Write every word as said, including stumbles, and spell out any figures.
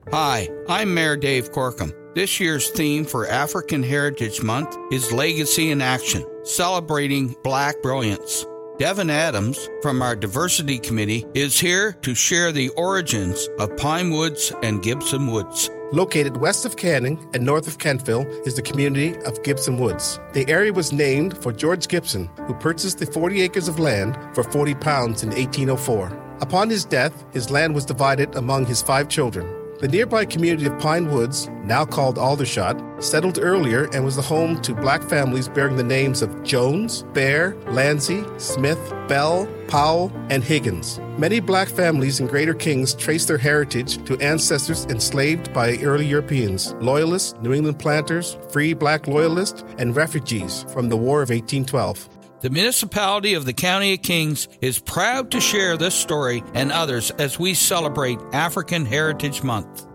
Hi, I'm Mayor Dave Corkum. This year's theme for African Heritage Month is Legacy in Action, celebrating Black brilliance. Devin Adams from our Diversity Committee is here to share the origins of Pine Woods and Gibson Woods. Located west of Canning and north of Kentville is the community of Gibson Woods. The area was named for George Gibson, who purchased the forty acres of land for forty pounds in eighteen oh four. Upon his death, his land was divided among his five children. The nearby community of Pine Woods, now called Aldershot, settled earlier and was the home to Black families bearing the names of Jones, Bear, Landsey, Smith, Bell, Powell, and Higgins. Many Black families in Greater Kings trace their heritage to ancestors enslaved by early Europeans, Loyalists, New England planters, free Black Loyalists, and refugees from the War of eighteen twelve. The municipality of the County of Kings is proud to share this story and others as we celebrate African Heritage Month.